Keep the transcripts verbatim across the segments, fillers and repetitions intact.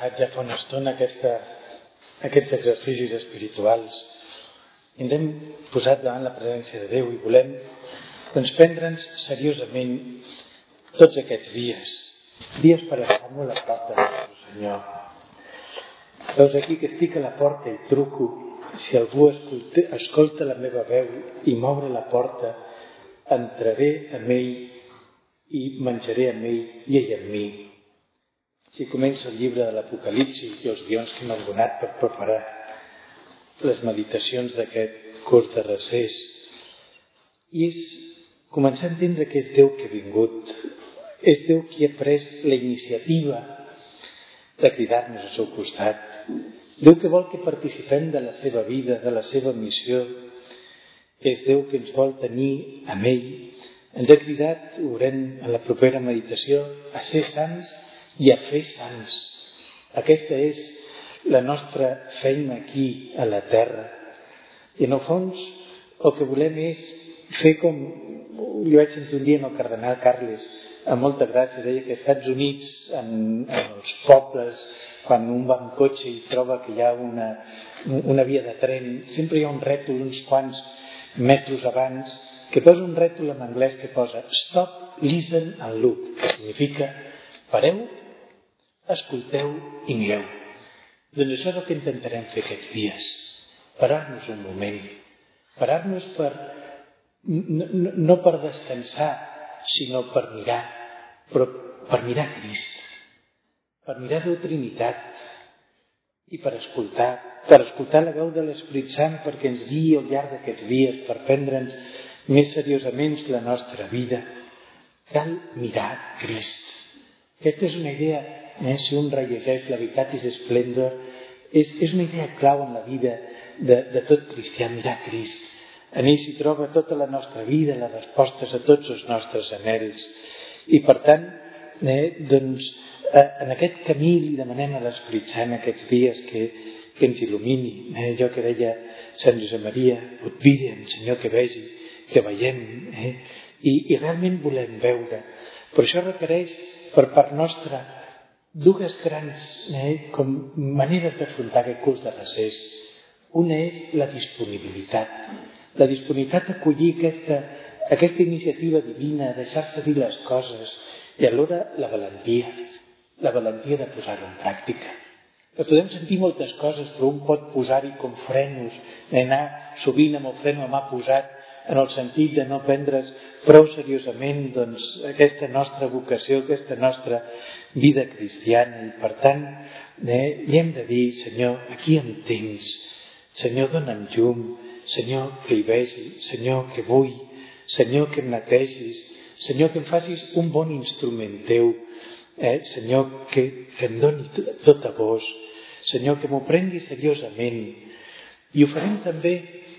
començat ja fa una estona aquesta, aquests exercicis espirituals. Ens hem posat davant la presència de Déu i volem doncs, prendre'ns seriosament tots aquests dies. Dies per estar molt a prop del nostre Senyor. Veus aquí que estic a la porta i truco. Si algú escolta, escolta la meva veu i m'obre la porta, entraré amb ell i menjaré amb ell i ell amb mi. Així comença el llibre de l'Apocalipsi i els guions que m'han donat per preparar les meditacions d'aquest curs de recés. I és començar a entendre que és Déu que ha vingut. És Déu qui ha pres la iniciativa de cridar-nos al seu costat. Déu que vol que participem de la seva vida, de la seva missió. És Déu que ens vol tenir amb ell. Ens ha cridat, ho veurem a la propera meditació, a ser sants i a fer sants. Aquesta és la nostra feina aquí a la terra. I en el fons el que volem és fer com li vaig sentir un dia al cardenal Carles, amb molta gràcia, deia que als Estats Units, en, en els pobles, quan un va amb cotxe i troba que hi ha una, una via de tren, sempre hi ha un rètol uns quants metres abans que posa un rètol en anglès que posa Stop, Listen and Look, que significa pareu, escolteu i mireu. Doncs això és el que intentarem fer aquests dies. Parar-nos un moment. Parar-nos per, no, no per descansar, sinó per mirar. Però per mirar Crist. Per mirar Déu Trinitat. I per escoltar. Per escoltar la veu de l'Esperit Sant perquè ens guiï al llarg d'aquests dies, per prendre'ns més seriosament la nostra vida. Cal mirar Crist. Aquesta és una idea, eh, si un rellegeix la Veritatis Splendor, és, és una idea clau en la vida de, de tot cristià, mirar Crist. En ell s'hi troba tota la nostra vida, les respostes a tots els nostres anhels. I per tant, eh, doncs, eh, en aquest camí li demanem a l'Esperit Sant aquests dies que, que ens il·lumini. Eh, allò que deia Sant Josep Maria, ut videm, Senyor, que vegi, que veiem. Eh? I, I realment volem veure. Però això requereix per part nostra dues grans eh, com maneres d'afrontar aquest curs de recés. Una és la disponibilitat. La disponibilitat d'acollir aquesta, aquesta iniciativa divina, deixar-se dir les coses i alhora la valentia. La valentia de posar-ho en pràctica. Que podem sentir moltes coses, però un pot posar-hi com frenos, anar sovint amb el fren a mà posat en el sentit de no prendre's prou seriosament doncs, aquesta nostra vocació, aquesta nostra vida cristiana. I per tant, eh, li hem de dir, Senyor, aquí em tens. Senyor, dona'm llum. Senyor, que hi vegi. Senyor, que vull. Senyor, que em netegis. Senyor, que em facis un bon instrument teu. Eh, Senyor, que, que em doni tot a vos. Senyor, que m'ho prengui seriosament. I ho farem també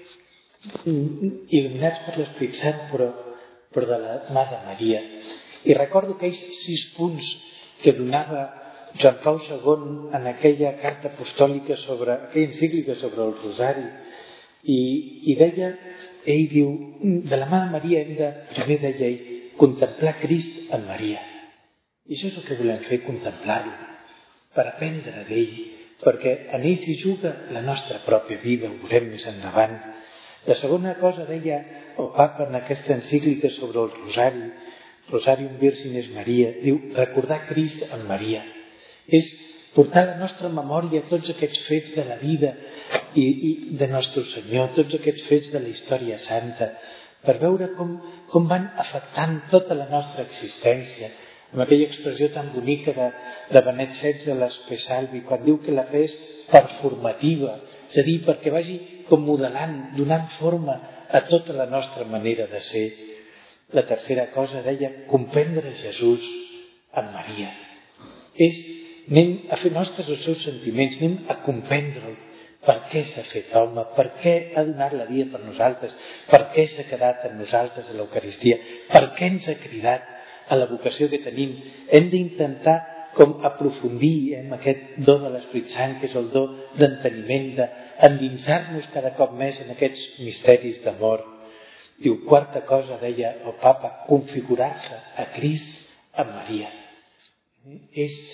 il·luminats per l'Esperit Sant, però, però de la mà de Maria. I recordo aquells sis punts que donava Joan Pau segon en aquella carta apostòlica sobre, aquella encíclica sobre el Rosari. I, i deia, ell diu, de la mà de Maria hem de, primer deia ell, contemplar Crist en Maria. I això és el que volem fer, contemplar-lo, per aprendre d'ell, perquè en ell s'hi juga la nostra pròpia vida, ho veurem més endavant. La segona cosa deia el Papa en aquesta encíclica sobre el Rosari, Rosarium Virgines Maria, diu recordar Crist en Maria. És portar a la nostra memòria tots aquests fets de la vida i, i de nostre Senyor, tots aquests fets de la història santa, per veure com, com van afectant tota la nostra existència, amb aquella expressió tan bonica de, de Benet setze, l'Espesalvi, quan diu que la fe és performativa, és a dir, perquè vagi com modelant, donant forma a tota la nostra manera de ser. La tercera cosa deia comprendre Jesús en Maria. És, anem a fer nostres els seus sentiments, anem a comprendre'l. Per què s'ha fet home? Per què ha donat la vida per nosaltres? Per què s'ha quedat amb nosaltres a l'Eucaristia? Per què ens ha cridat a la vocació que tenim? Hem d'intentar com aprofundir eh, en aquest do de l'Esperit Sant, que és el do d'enteniment, d'endinsar-nos cada cop més en aquests misteris d'amor. Diu, quarta cosa, deia el Papa, configurar-se a Crist en Maria. És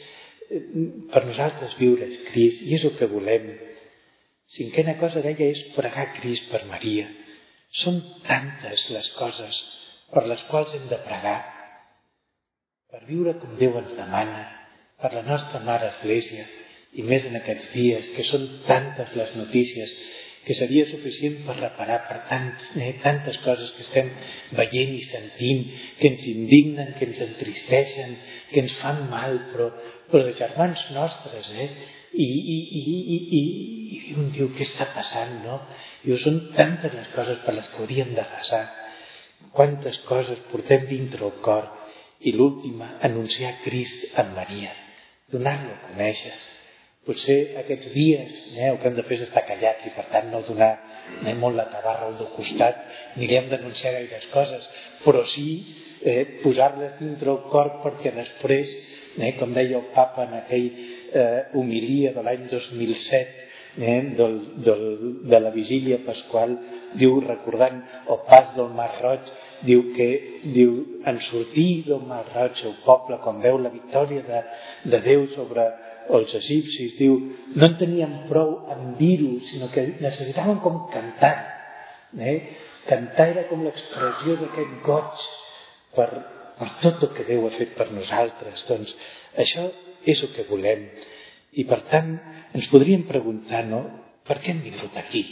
per nosaltres viure és Crist i és el que volem. Cinquena cosa, deia, és pregar Crist per Maria. Són tantes les coses per les quals hem de pregar. Per viure com Déu ens demana, per la nostra Mare Església, i més en aquests dies, que són tantes les notícies que seria suficient per reparar per tants, eh, tantes coses que estem veient i sentint, que ens indignen, que ens entristeixen, que ens fan mal, però, però de germans nostres, eh? I, i, i, i, i, i un diu, què està passant, no? Diu, són tantes les coses per les que hauríem de resar. Quantes coses portem dintre el cor. I l'última, anunciar Crist en Maria, donar-lo a conèixer. Potser aquests dies eh, el que hem de fer és estar callats i per tant no donar eh, molt la tabarra al del costat, ni li hem d'anunciar gaires coses, però sí eh, posar-les dintre el cor perquè després, eh, com deia el papa en aquell eh, homilia de l'any dos mil set, eh, del, del, de la vigília pasqual, diu, recordant el pas del Mar Roig, diu que diu, en sortir del Mar Roig el poble, quan veu la victòria de, de Déu sobre els egipcis, diu, no en tenien prou en dir-ho, sinó que necessitaven com cantar. Eh? Cantar era com l'expressió d'aquest goig per, per tot el que Déu ha fet per nosaltres. Doncs això és el que volem. I per tant ens podríem preguntar, no? Per què hem vingut aquí?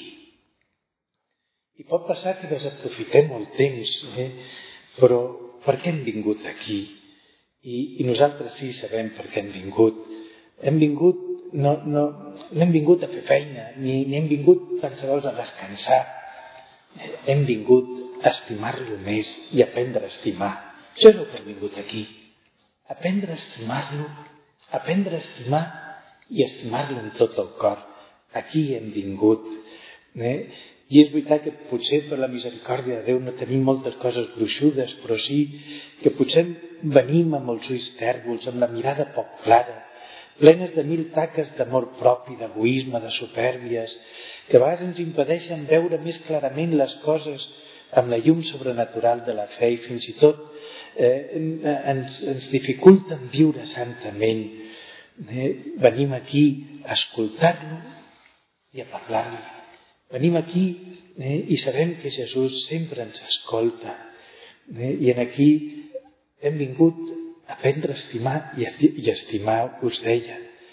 I pot passar que desaprofitem el temps, eh? Però per què hem vingut aquí? I, i nosaltres sí sabem per què hem vingut. Hem vingut, no, no, no hem vingut a fer feina, ni, ni hem vingut tan sols a descansar. Hem vingut a estimar-lo més i aprendre a estimar. Això és el que hem vingut aquí. Aprendre a estimar-lo, aprendre a estimar i estimar-lo amb tot el cor. Aquí hem vingut. Eh? I és veritat que potser per la misericòrdia de Déu no tenim moltes coses gruixudes, però sí que potser venim amb els ulls tèrbols, amb la mirada poc clara, plenes de mil taques d'amor propi, d'egoisme, de supèrbies, que a vegades ens impedeixen veure més clarament les coses amb la llum sobrenatural de la fe i fins i tot eh, ens, ens dificulten viure santament. Eh, venim aquí a escoltar-lo i a parlar-li. Venim aquí eh, i sabem que Jesús sempre ens escolta. Eh, I en aquí hem vingut a aprendre a estimar i estimar, us deia.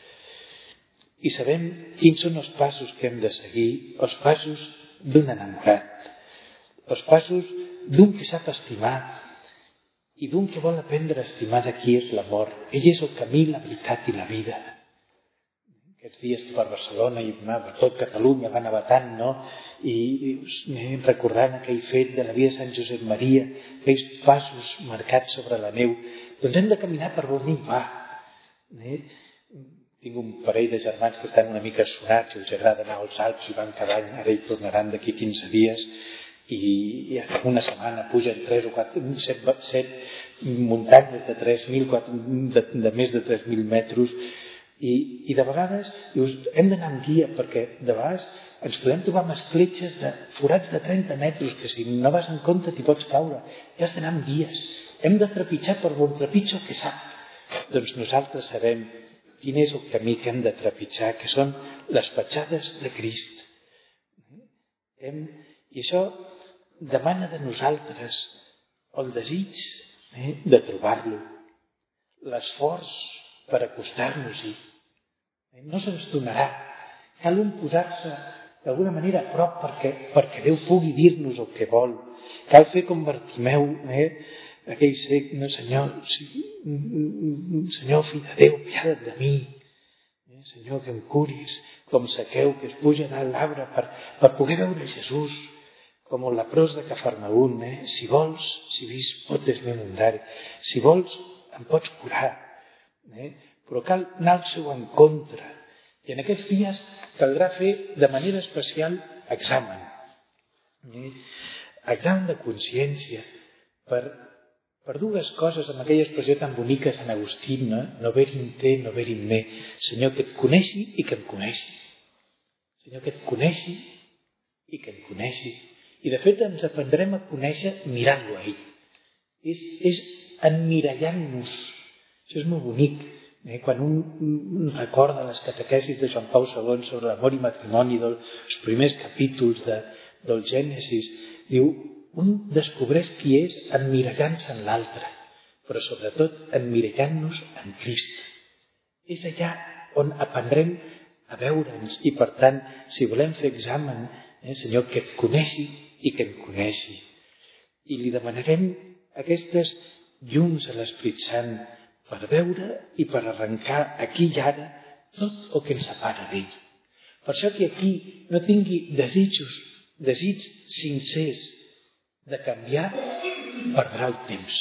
I sabem quins són els passos que hem de seguir, els passos d'un enamorat, els passos d'un que sap estimar i d'un que vol aprendre a estimar de qui és l'amor. Ell és el camí, la veritat i la vida. Aquests dies que per Barcelona i per tot Catalunya va nevar tant, no? I, i recordant aquell fet de la vida de Sant Josep Maria, aquells passos marcats sobre la neu, doncs hem de caminar per on ell va. Eh? Tinc un parell de germans que estan una mica sonats i els agrada anar als Alps i van cada any, ara hi tornaran d'aquí quinze dies i, i en una setmana pugen tres o quatre, set, set muntanyes de tres mil, de, de més de tres mil metres i, i de vegades dius, hem d'anar amb guia perquè de vegades ens podem trobar amb escletxes de forats de trenta metres que si no vas en compte t'hi pots caure. I has d'anar amb guies. Hem de trepitjar per on trepitja el que sap. Doncs nosaltres sabem quin és el camí que hem de trepitjar, que són les petjades de Crist. Hem, I això demana de nosaltres el desig eh, de trobar-lo, l'esforç per acostar-nos-hi. No se'ns donarà. Cal un posar-se d'alguna manera a prop perquè, perquè Déu pugui dir-nos el que vol. Cal fer com Bartimeu, eh? aquell cec, no, Senyor, sí, Senyor, fill de Déu, piada't de mi. Eh? Senyor, que em curis, com Saqueu, que es puja a l'arbre per, per poder veure Jesús, com el leprós de Cafarnaún. Eh? Si vols, si vis potes me mundare, si vols, em pots curar. Eh? Però cal anar al seu encontre. I en aquests dies caldrà fer de manera especial examen. Eh? Examen de consciència per, per dues coses, amb aquella expressió tan bonica de Sant Agustí, no? Nover in te, nover in me. Senyor, que et coneixi i que em coneixi. Senyor, que et coneixi i que em coneixi. I de fet ens aprendrem a conèixer mirant-lo a ell. És, és emmirallant-nos. Això és molt bonic. Eh, quan un recorda les catequesis de Joan Pau segon sobre l'amor i matrimoni dels primers capítols de, del Gènesis, diu, un descobreix qui és emmirallant-se en l'altre, però sobretot emmirallant-nos en Crist. És allà on aprendrem a veure'ns i, per tant, si volem fer examen, eh, Senyor, que et coneixi i que em coneixi. I li demanarem aquestes llums a l'Esperit Sant per veure i per arrencar aquí i ara tot el que ens separa d'ell. Per això que aquí no tingui desitjos, desig sincers de canviar, perdrà el temps.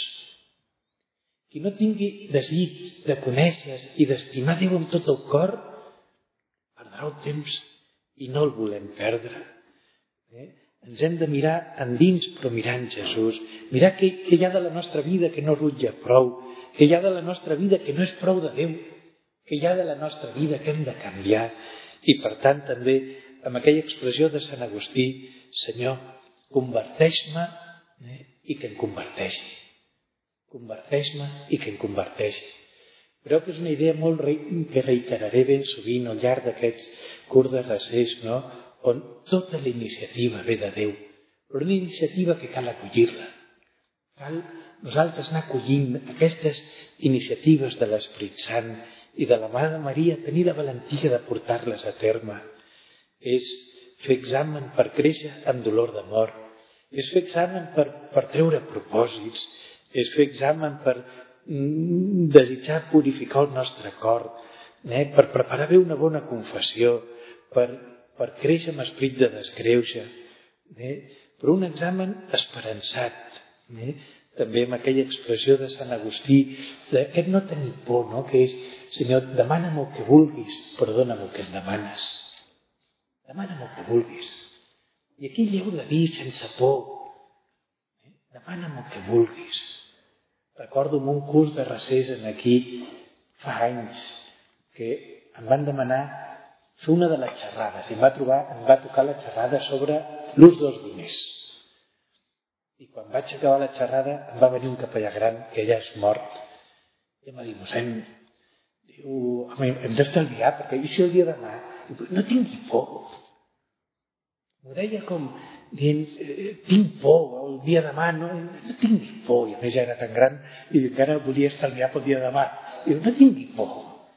Qui no tingui desig de conèixer i d'estimar Déu amb tot el cor, perdrà el temps i no el volem perdre. Eh? Ens hem de mirar endins, però mirant Jesús. Mirar què, què hi ha de la nostra vida que no rutlla prou, què hi ha de la nostra vida que no és prou de Déu, què hi ha de la nostra vida que hem de canviar. I per tant també amb aquella expressió de Sant Agustí, Senyor, converteix-me eh, i que em converteixi. Converteix-me i que em converteixi. Crec que és una idea molt re... que reiteraré ben sovint al llarg d'aquests curs de recés, no? On tota la iniciativa ve de Déu, però una iniciativa que cal acollir-la. Cal nosaltres anar acollint aquestes iniciatives de l'Esperit Sant i de la Mare de Maria, tenir la valentia de portar-les a terme. És fer examen per créixer amb dolor d'amor, és fer examen per, per treure propòsits, és fer examen per mm, desitjar purificar el nostre cor, eh, per preparar bé una bona confessió, per, per créixer amb esperit de descreuja, eh, però un examen esperançat, eh, també amb aquella expressió de Sant Agustí, d'aquest no tenir por, no? Que és, Senyor, demana'm el que vulguis, però dona'm el que em demanes. Demana'm el que vulguis. I aquí li heu de dir sense por. Eh? Demana'm el que vulguis. Recordo en un curs de recés en aquí, fa anys, que em van demanar fer una de les xerrades. I em va, trobar, em va tocar la xerrada sobre l'ús dels diners. I quan vaig acabar la xerrada em va venir un capellà gran, que ja és mort, i em va dir, mossèn, diu, hem d'estalviar, perquè i si el dia demà? Diu, no tingui por. M'ho deia com dient, tinc por, el dia demà, no, no tingui por. I a més ja era tan gran i encara volia estalviar pel dia demà. Diu, no tingui por.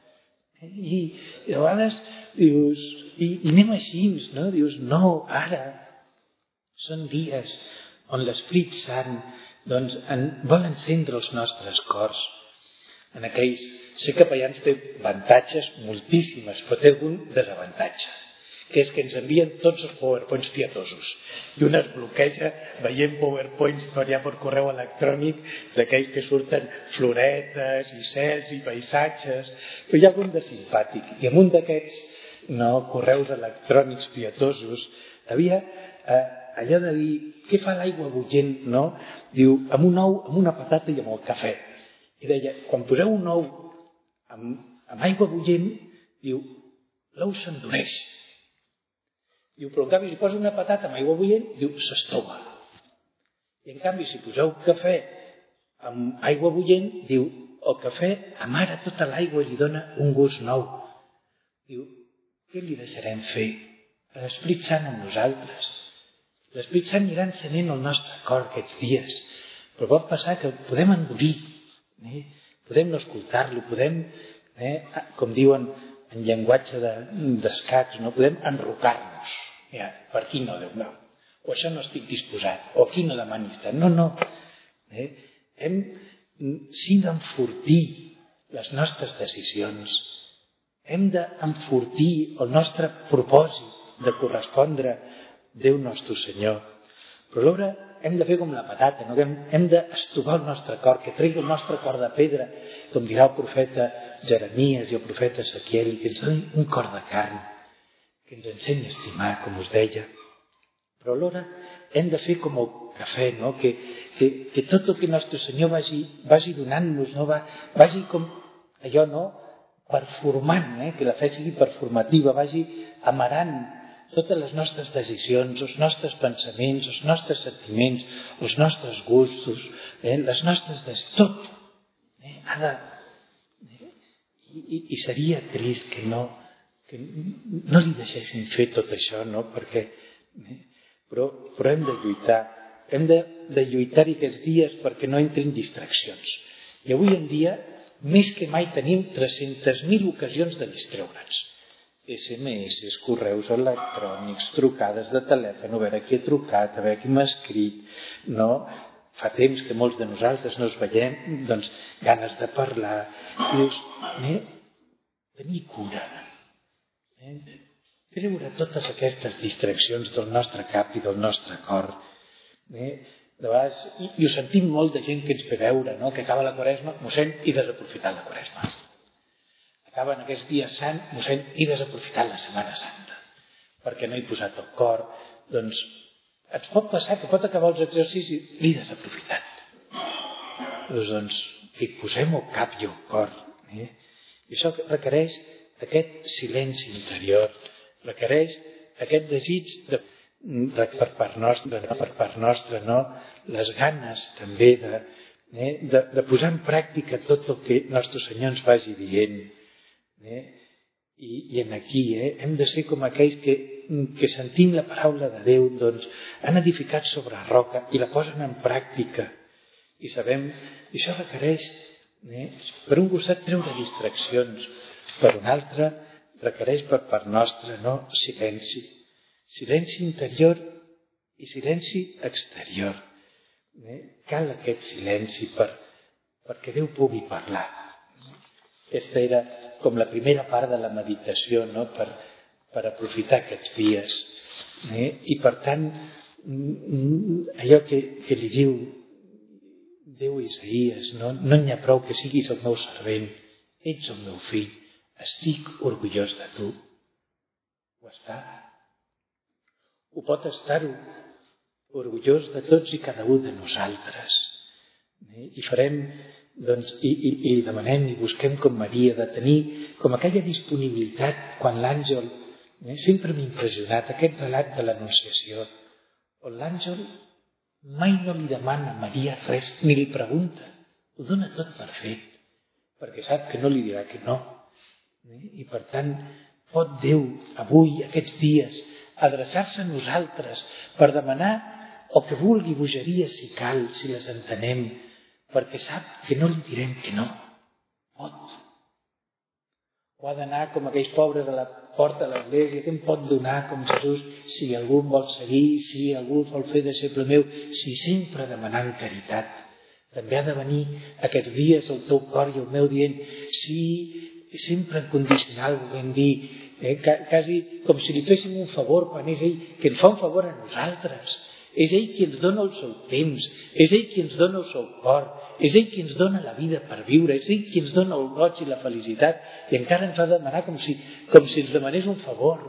I, i a vegades dius, i, i anem així, no? Dius, no, ara són dies on l'Esperit Sant doncs, en, vol encendre els nostres cors. En aquells, ser capellans té avantatges moltíssimes, però té algun desavantatge, que és que ens envien tots els powerpoints pietosos i un es bloqueja veient powerpoints per allà per correu electrònic d'aquells que surten floretes i cels i paisatges, però hi ha algun de simpàtic, i en un d'aquests no, correus electrònics pietosos havia eh, allò de dir, què fa l'aigua bullent, no? Diu, amb un ou, amb una patata i amb el cafè. I deia, quan poseu un ou amb, amb aigua bullent, diu, l'ou s'endureix. Diu, però en canvi, si posa una patata amb aigua bullent, diu, s'estova. I en canvi, si poseu cafè amb aigua bullent, diu, el cafè amara tota l'aigua i li dona un gust nou. Diu, què li deixarem fer? L'Esperit Sant amb nosaltres. L'Esperit Sant anirà encenent el nostre cor aquests dies, però pot passar que podem endurir, eh? Podem no escoltar-lo, podem, eh, com diuen en llenguatge d'escacs, no? Podem enrocar-nos. Ja, per aquí no, Déu, no. O això no estic disposat, o aquí no demanis tant. No, no. Eh? Hem, sí, d'enfortir les nostres decisions. Hem d'enfortir el nostre propòsit de correspondre Déu nostre Senyor. Però alhora hem de fer com la patata, no? Hem, hem d'estovar el nostre cor, que tregui el nostre cor de pedra, com dirà el profeta Jeremies i el profeta Ezequiel, que ens doni un cor de carn, que ens ensenyi a estimar, com us deia. Però alhora hem de fer com el cafè, no? que, que, que tot el que nostre Senyor vagi, vagi donant-nos, no? Va, vagi com allò, no? Performant, eh? Que la fe sigui performativa, vagi amarant totes les nostres decisions, els nostres pensaments, els nostres sentiments, els nostres gustos, eh, les nostres... Des... tot. Eh, ha de... Eh? i, i seria trist que no, que no li deixessin fer tot això, no? Perquè, eh? però, però hem de lluitar, hem de, de lluitar-hi aquests dies perquè no entrin distraccions. I avui en dia, més que mai, tenim tres-centes mil ocasions de distreure'ns. esse eme esse, correus electrònics, trucades de telèfon, a veure qui ha trucat, a veure qui m'ha escrit, no? Fa temps que molts de nosaltres no ens veiem, doncs ganes de parlar. I dius, eh? tenir cura, eh? treure totes aquestes distraccions del nostre cap i del nostre cor. Eh? De vegades, i, i ho sentim molt de gent que ens ve veure, no? Que acaba la Quaresma, mossèn, i desaprofitant la Quaresma. Acaben aquests dies sant, mossèn, i desaprofitant la Setmana Santa, perquè no he posat el cor. Doncs ens pot passar que pot acabar els exercicis i l'he desaprofitat. Doncs, doncs que hi posem el cap i el cor. Eh? I això requereix aquest silenci interior, requereix aquest desig de, de, per part nostra, no? per part nostra, no? Les ganes també de, eh? de, de posar en pràctica tot el que nostre Senyor ens vagi dient. Eh? I, i en aquí eh? hem de ser com aquells que, que sentint la paraula de Déu doncs, han edificat sobre roca i la posen en pràctica. I sabem, i això requereix eh? per un costat treure distraccions, per un altre requereix per part nostra no? silenci, silenci interior i silenci exterior. Eh? Cal aquest silenci per, perquè Déu pugui parlar. Aquesta era com la primera part de la meditació, no? per, per aprofitar aquests dies. Eh? I per tant, allò que, que li diu Déu a Isaïes, no no n'hi ha prou que siguis el meu servent, ets el meu fill, estic orgullós de tu. Ho està. Ho pot estar-ho, orgullós de tots i cada un de nosaltres. Eh? I farem Doncs, i, i, i li demanem i busquem com Maria de tenir com aquella disponibilitat quan l'àngel, eh, sempre m'ha impressionat aquest relat de l'Anunciació, on l'àngel mai no li demana a Maria res, ni li pregunta, ho dona tot per fet, perquè sap que no li dirà que no. Eh? I per tant, pot Déu avui, aquests dies, adreçar-se a nosaltres per demanar el que vulgui, bogeria si cal, si les entenem, perquè sap que no li direm que no. Pot. O ha d'anar com aquells pobres a la porta de l'església, que em pot donar com Jesús, si algú em vol seguir, si algú vol fer deixeble meu, si sempre demanant caritat. També ha de venir aquests dies el teu cor i el meu dient, sí, sempre en condicional, volem dir, eh, quasi com si li féssim un favor quan és ell que ens fa un favor a nosaltres. És ell qui ens dona el seu temps, és ell qui ens dona el seu cor, és ell qui ens dona la vida per viure, és ell qui ens dona el goig i la felicitat, i encara ens va demanar com si, com si ens demanés un favor.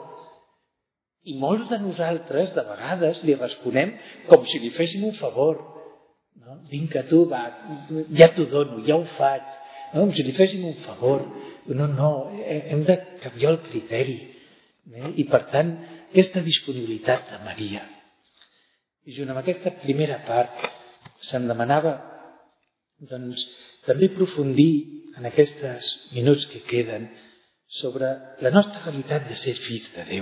I molts de nosaltres, de vegades, li responem com si li féssim un favor. No? Vinga tu, va, ja t'ho dono, ja ho faig, no? Com si li féssim un favor. No, no, hem de canviar el criteri. Eh? I per tant, aquesta disponibilitat de Maria. I junt amb aquesta primera part se'm demanava doncs, també aprofundir en aquests minuts que queden sobre la nostra realitat de ser fills de Déu.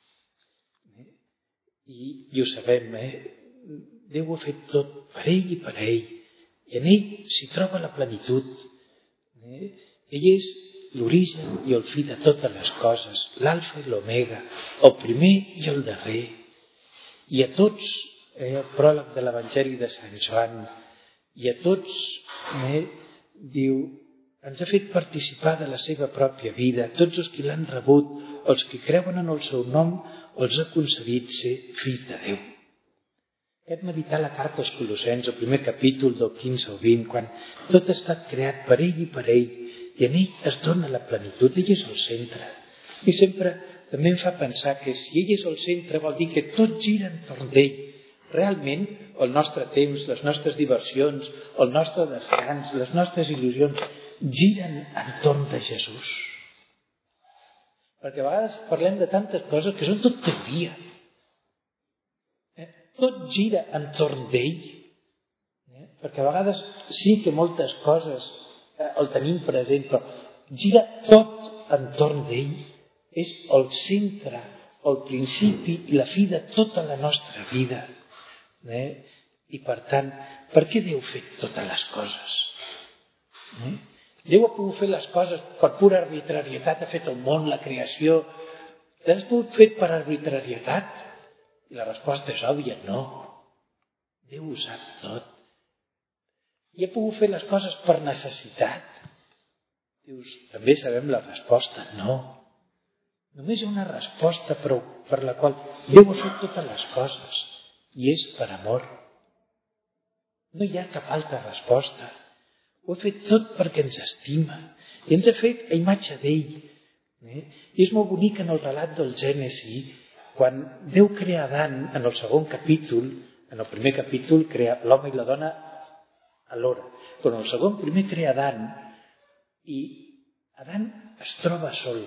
I, i ho sabem, eh? Déu ho ha fet tot per ell i per ell, i en ell s'hi troba la plenitud. Eh? Ell és l'origen i el fi de totes les coses, l'alfa i l'omega, el primer i el darrer. I a tots, eh, el pròleg de l'Evangeli de Sant Joan, i a tots, eh, diu, ens ha fet participar de la seva pròpia vida, tots els que l'han rebut, els que creuen en el seu nom, els ha concedit ser fills de Déu. Aquest meditar la carta als Colossens, el primer capítol del quinze al vint, quan tot ha estat creat per ell i per ell, i en ell es dona la plenitud, ell és el centre. I sempre també em fa pensar que si ell és el centre vol dir que tot gira entorn d'ell. Realment, el nostre temps, les nostres diversions, el nostre descans, les nostres il·lusions giren entorn de Jesús. Perquè a vegades parlem de tantes coses que són tot teoria. Eh? Tot gira entorn d'ell. Eh? Perquè a vegades sí que moltes coses eh, el tenim present, però gira tot entorn d'ell, és el centre, el principi i la fi de tota la nostra vida. Eh? I per tant, per què Déu ha fet totes les coses? Eh? Déu ha pogut fer les coses per pura arbitrarietat, ha fet el món, la creació. L'has pogut fer per arbitrarietat? I la resposta és òbvia, no. Déu ho sap tot. I ha pogut fer les coses per necessitat? Dius, també sabem la resposta, no. Només hi ha una resposta per la qual Déu ha fet totes les coses, i és per amor. No hi ha cap altra resposta. Ho ha fet tot perquè ens estima, i ens ha fet a imatge d'ell. Eh? I és molt bonic en el relat del Gènesi, quan Déu crea Adán en el segon capítol, en el primer capítol crea l'home i la dona alhora, però en el segon primer crea Adán, i Adán es troba sol.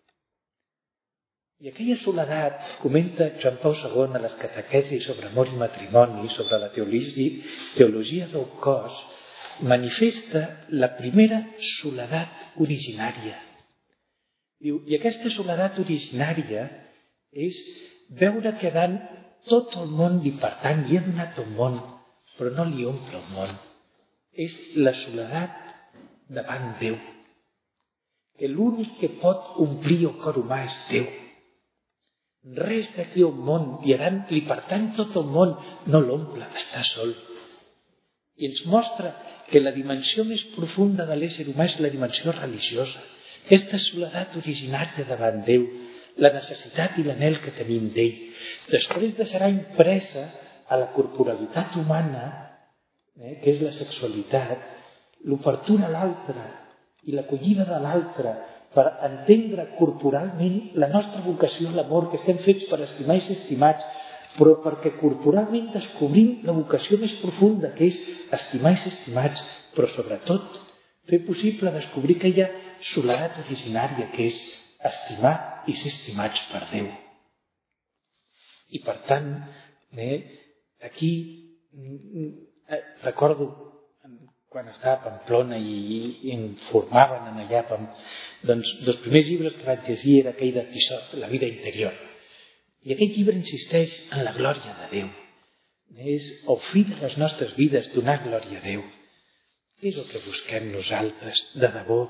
I aquella soledat, comenta Joan Pau segon a les catequesis sobre amor i matrimoni, sobre la teologia, teologia del cos, manifesta la primera soledat originària. Diu, i aquesta soledat originària és veure que Adán tot el món li pertany, li ha donat el món, però no li omple el món. És la soledat davant Déu. Que l'únic que pot omplir el cor humà és Déu. Res d'aquí al món, i Adán li pertany tot el món, no l'omple, està sol. I ens mostra que la dimensió més profunda de l'ésser humà és la dimensió religiosa. Aquesta soledat originària davant Déu, la necessitat i l'anhel que tenim d'ell. Després deixarà impresa a la corporalitat humana, eh, que és la sexualitat, l'obertura a l'altre i l'acollida de l'altre per entendre corporalment la nostra vocació a l'amor, que estem fets per estimar i ser estimats, però perquè corporalment descobrim la vocació més profunda, que és estimar i ser estimats, però sobretot fer possible descobrir aquella soledat originària, que és estimar i ser estimats per Déu. I per tant, eh, aquí eh, recordo quan estava a Pamplona i, i em formaven en allà, doncs dels primers llibres que vaig llegir era aquell de Tissot, La vida interior. I aquest llibre insisteix en la glòria de Déu. És el fi de les nostres vides, donar glòria a Déu. Què és el que busquem nosaltres, de debò?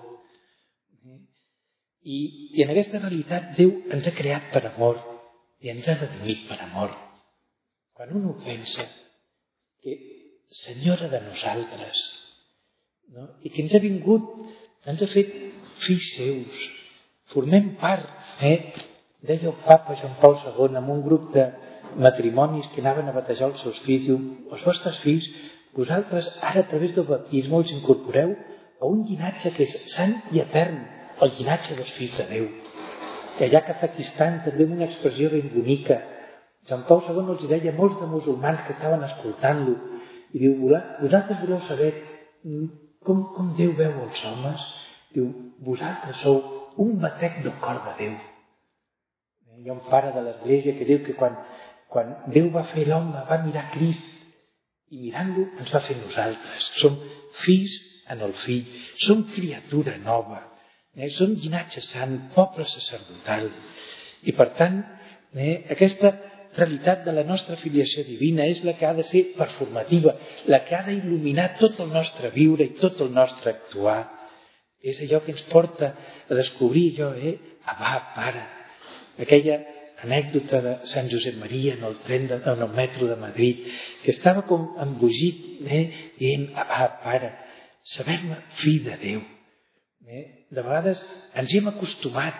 I, i en aquesta realitat Déu ens ha creat per amor i ens ha redimit per amor. Quan un ho pensa, que s'enyora de nosaltres, no? I que ens ha vingut, ens ha fet fills seus, formem part, eh? Deia el papa Joan Pau segon en un grup de matrimonis que anaven a batejar els seus fills, diu, els vostres fills, vosaltres ara a través del baptisme us incorporeu a un llinatge que és sant i etern, el llinatge dels fills de Déu. Que allà a Kazakhstan també una expressió ben bonica. Joan Pau segon els deia a molts de musulmans que estaven escoltant-lo, i diu, vosaltres voleu saber com, com Déu veu els homes? Diu, vosaltres sou un batec del cor de Déu. Hi ha un pare de l'Església que diu que quan, quan Déu va fer l'home va mirar Crist i mirant-lo ens va fer nosaltres. Som fills en el fill, som criatura nova, eh? Som llinatge sant, poble sacerdotal. I per tant, eh, aquesta realitat de la nostra filiació divina és la que ha de ser performativa, la que ha d'il·luminar tot el nostre viure i tot el nostre actuar. És allò que ens porta a descobrir allò, eh? Abba, Pare. Aquella anècdota de Sant Josep Maria en el tren, de, en el metro de Madrid, que estava com embogit, eh? dient, Abba, Pare, saber-me fill de Déu. Eh? De vegades ens hi hem acostumat.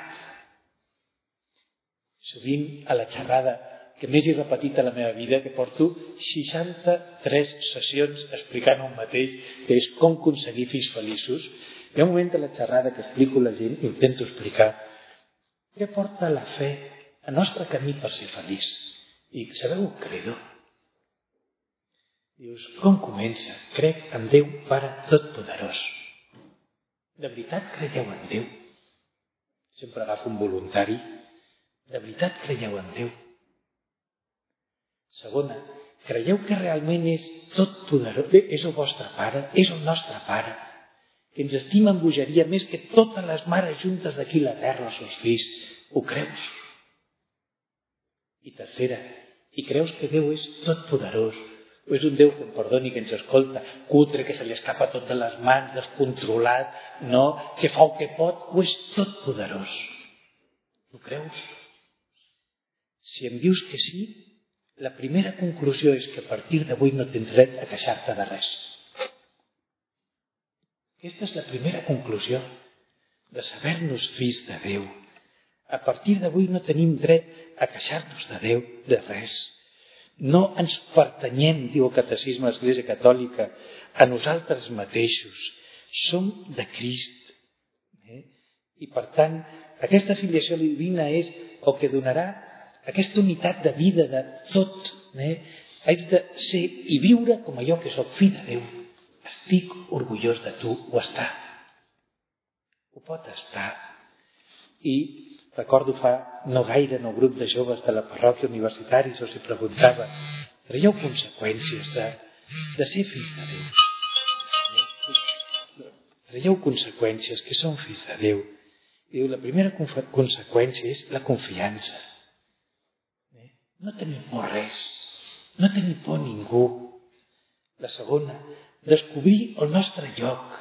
Sovint a la xerrada que més he repetit a la meva vida, que porto seixanta-tres sessions explicant el mateix, que és com aconseguir fills feliços. Hi ha un moment de la xerrada que explico a la gent, intento explicar què porta la fe al nostre camí per ser feliç. I sabeu el credo? Dius, com comença? Crec en Déu Pare Totpoderós. De veritat creieu en Déu? Sempre agafo un voluntari. De veritat creieu en Déu? Segona, creieu que realment és tot poderós, és el vostre Pare, és el nostre Pare, que ens estima amb bogeria més que totes les mares juntes d'aquí la terra, els seus fills. Ho creus? I tercera, i creus que Déu és tot poderós? O és un Déu que em perdoni, que ens escolta, cutre, que se li escapa tot de les mans, descontrolat, no, que fa el que pot? O és tot poderós? Ho creus? Si em dius que sí, la primera conclusió és que a partir d'avui no tens dret a queixar-te de res. Aquesta és la primera conclusió de saber-nos fills de Déu. A partir d'avui no tenim dret a queixar-nos de Déu de res. No ens pertanyem, diu el Catecisme de l'Església Catòlica, a nosaltres mateixos. Som de Crist. Eh? I per tant, aquesta filiació divina és el que donarà aquesta unitat de vida de tot. Eh? Haig de ser i viure com allò que soc fill de Déu. Estic orgullós de tu. Ho està. Ho pot estar. I recordo fa no gaire en el grup de joves de la parròquia universitària els preguntava, traieu conseqüències de, de ser fills de Déu? Traieu conseqüències que són fills de Déu? I diu, la primera conseqüència és la confiança. No tenir por a res. No tenir por a ningú. La segona, descobrir el nostre lloc.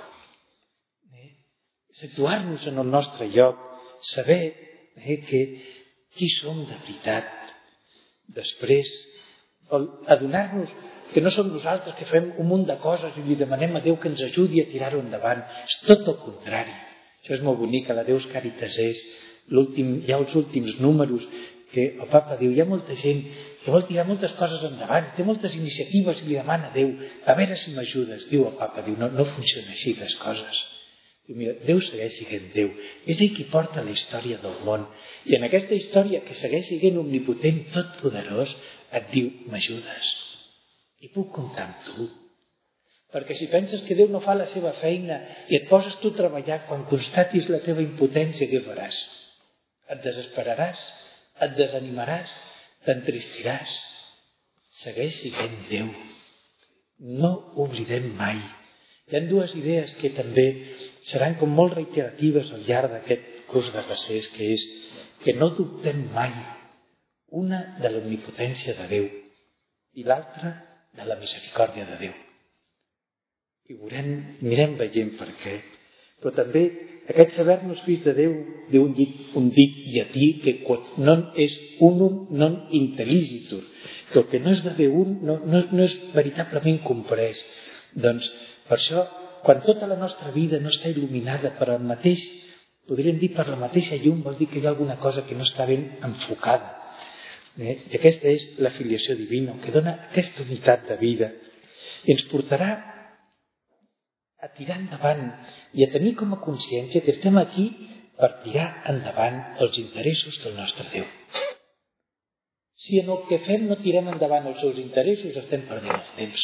Situar-nos en el nostre lloc. Saber eh, que qui som de veritat. Després, adonar-nos que no som nosaltres que fem un munt de coses i li demanem a Déu que ens ajudi a tirar-ho endavant. És tot el contrari. Això és molt bonic, a la Deus Caritas és. Hi ha els últims números que el Papa diu, hi ha molta gent que vol tirar moltes coses endavant, té moltes iniciatives i li demana a Déu, a veure si m'ajudes. Diu el Papa, diu, no, no funciona així les coses. Diu, mira, Déu segueix sent Déu. És ell qui porta la història del món. I en aquesta història que segueix sent omnipotent, tot poderós, et diu, m'ajudes. I puc comptar amb tu. Perquè si penses que Déu no fa la seva feina i et poses tu a treballar, quan constatis la teva impotència, què faràs? Et desesperaràs, et desanimaràs, t'entristiràs. Segueix sent Déu. No oblidem mai. Hi ha dues idees que també seran com molt reiteratives al llarg d'aquest curs de recés, que és que no dubtem mai, una de l'omnipotència de Déu i l'altra de la misericòrdia de Déu. I veurem, mirem veient per què. Però també aquest saber-nos fills de Déu, diu un dit, un dit llatí que non és unum non intelligitur, que el que no és de Déu un no, no, no és veritablement comprès. Doncs per això, quan tota la nostra vida no està il·luminada per el mateix, podríem dir per la mateixa llum, vol dir que hi ha alguna cosa que no està ben enfocada. Eh? I aquesta és la filiació divina, que dona aquesta unitat de vida i ens portarà a tirar endavant i a tenir com a consciència que estem aquí per tirar endavant els interessos del nostre Déu. Si en el que fem no tirem endavant els seus interessos, estem perdent el temps.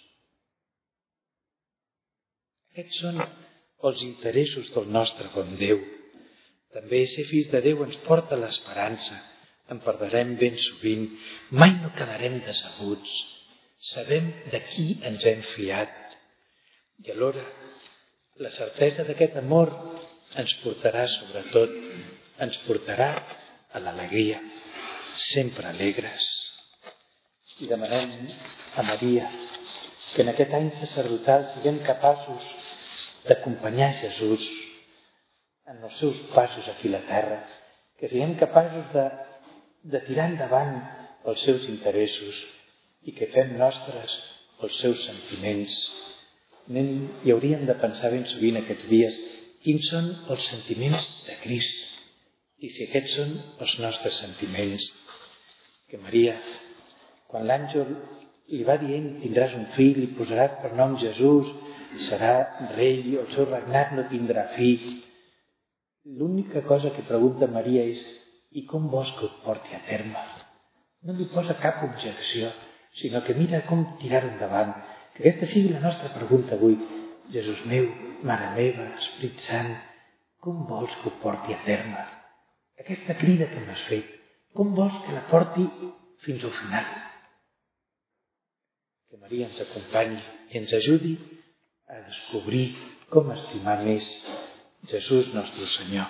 Aquests són els interessos del nostre bon Déu. També ser fills de Déu ens porta l'esperança. En perdrem ben sovint. Mai no quedarem decebuts. Sabem de qui ens hem fiat. I alhora, la certesa d'aquest amor ens portarà, sobretot, ens portarà a l'alegria, sempre alegres. I demanem a Maria que en aquest any sacerdotal siguem capaços d'acompanyar Jesús en els seus passos aquí a la terra, que siguem capaços de, de tirar endavant els seus interessos i que fem nostres els seus sentiments. Anem, i hauríem de pensar ben sovint aquests dies quins són els sentiments de Crist i si aquests són els nostres sentiments. Que Maria, quan l'àngel li va dient tindràs un fill, li posaràs per nom Jesús, serà rei, el seu regnat no tindrà fi. L'única cosa que pregunta Maria és i com vols que ho porti a terme? No li posa cap objecció, sinó que mira com tirar-ho endavant. Que aquesta sigui la nostra pregunta avui. Jesús meu, Mare meva, Esperit Sant, com vols que ho porti a terme? Aquesta crida que m'has fet, com vols que la porti fins al final? Que Maria ens acompanyi i ens ajudi a descobrir com estimar més Jesús nostre Senyor.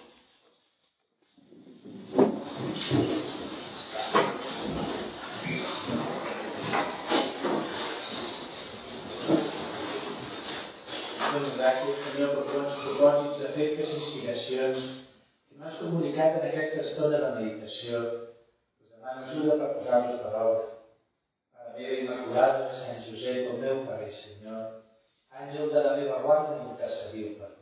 Dono gràcies, Senyor, per bons propòsits, afectes i inspiracions que m'has comunicat en aquesta estona de meditació. Us demano ajuda per posar-los per obra. Mare meva Immaculada de Sant Josep, el meu Pare i Senyor, àngel de la meva guarda, intercediu per mi.